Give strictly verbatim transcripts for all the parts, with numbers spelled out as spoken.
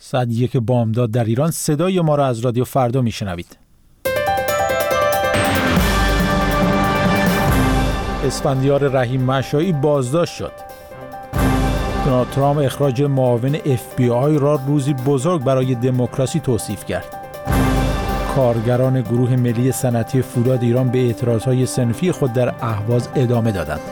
ساعت یک بامداد در ایران. صدای ما را از رادیو فردا میشنوید. اسفندیار رحیم مشایی بازداشت شد. دونالد ترامپ اخراج معاون اف بی آی را روزی بزرگ برای دموکراسی توصیف کرد. کارگران گروه ملی صنعتی فولاد ایران به اعتراضهای صنفی خود در اهواز ادامه دادند.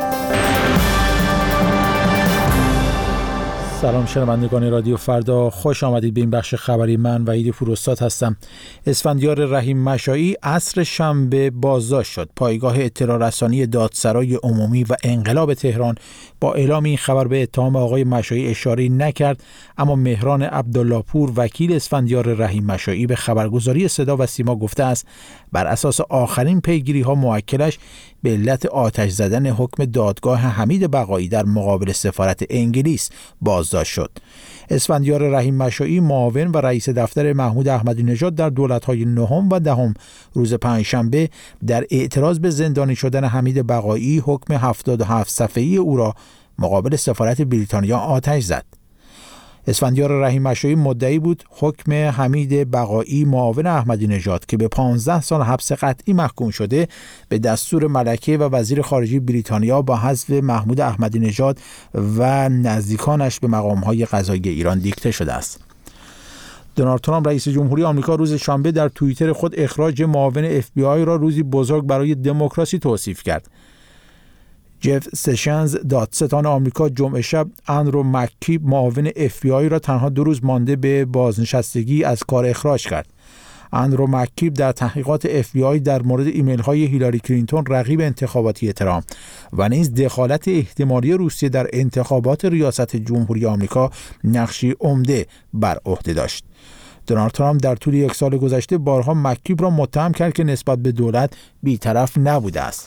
سلام شنوندگان رادیو فردا، خوش آمدید به این بخش خبری. من وحید پوراستاد هستم. اسفندیار رحیم مشایی عصر شنبه بازداشت شد. پایگاه اطلاع رسانی دادسرای عمومی و انقلاب تهران با اعلام این خبر به اتهام آقای مشایی اشاره نکرد، اما مهران عبدالله پور وکیل اسفندیار رحیم مشایی به خبرگزاری صدا و سیما گفته است بر اساس آخرین پیگیری ها موکلش به علت آتش زدن حکم دادگاه حمید بقایی در مقابل سفارت انگلیس بازداشت شد. اسفندیار رحیم مشایی معاون و رئیس دفتر محمود احمدی نژاد در دولت‌های نهم و دهم روز پنجشنبه در اعتراض به زندانی شدن حمید بقایی حکم هفتاد و هفت صفحه‌ای او را مقابل سفارت بریتانیا آتش زد. اسفندیار رحیم مشایی مدعی بود حکم حمید بقایی معاون احمدی نژاد که به پانزده سال حبس قطعی محکوم شده به دستور ملکه و وزیر خارجه بریتانیا با حذف محمود احمدی نژاد و نزدیکانش به مقام‌های قضایی ایران دیکته شده است. دونالد ترامپ رئیس جمهوری آمریکا روز شنبه در توییتر خود اخراج معاون اف بی آی را روزی بزرگ برای دموکراسی توصیف کرد. جف سشنز دادستان آمریکا جمعه شب اندرو مککیب معاون اف بی آی را تنها دو روز مانده به بازنشستگی از کار اخراج کرد. اندرو مککیب در تحقیقات اف بی آی در مورد ایمیل های هیلاری کلینتون رقیب انتخاباتی ترامپ و نیز دخالت احتمالی روسیه در انتخابات ریاست جمهوری آمریکا نقشی عمده بر عهده داشت. دونالد ترامپ در طول یک سال گذشته بارها مککیب را متهم کرد که نسبت به دولت بی‌طرف نبوده است.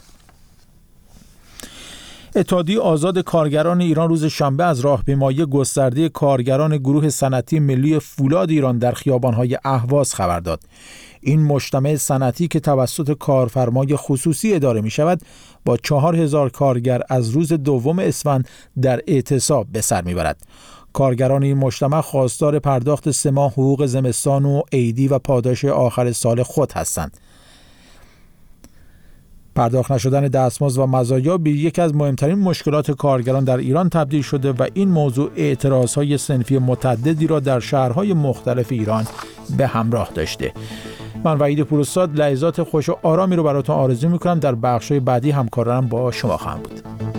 اتحادیه آزاد کارگران ایران روز شنبه از راهپیمایی گسترده کارگران گروه صنعتی ملی فولاد ایران در خیابان‌های اهواز خبر داد. این مجتمع صنعتی که توسط کارفرمای خصوصی اداره می‌شود با چهار هزار کارگر از روز دوم اسفند در اعتصاب به سر می‌برد. کارگران این مجتمع خواستار پرداخت سه ماه حقوق زمستان و عیدی و پاداش آخر سال خود هستند. پرداخت نشدن دستمزد و مزایا به یکی از مهمترین مشکلات کارگران در ایران تبدیل شده و این موضوع اعتراضهای صنفی متعددی را در شهرهای مختلف ایران به همراه داشته. من وحید پوراستاد لحظات خوش و آرامی رو براتون آرزو میکنم. در بخش‌های بعدی همکارانم با شما خواهم بود.